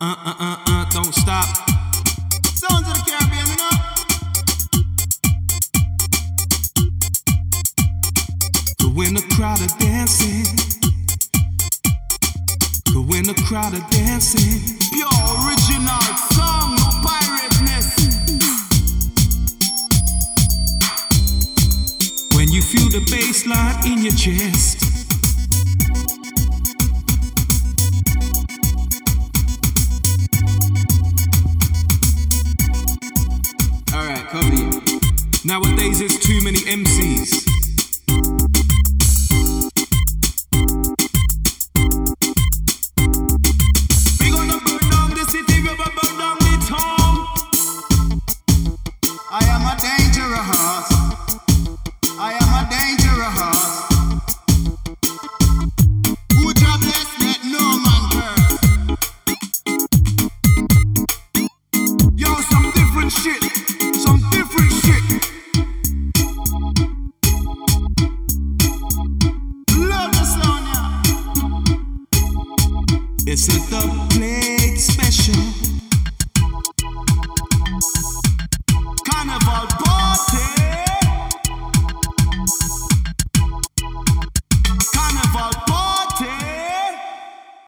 Don't stop. Sounds of the Caribbean, you know. But when the crowd are dancing, but when the crowd are dancing, Pure original song, no pirateness. when you feel the bass line in your chest, Alright, cover you. nowadays there's too many MCs. We gonna burn down the city, we gonna burn down the town. I am a dangerous. I am a dangerous. Who job bless, let no man curse. Yo, some different shit. Some different shit. Love the sound, yeah. It's a dub plate special.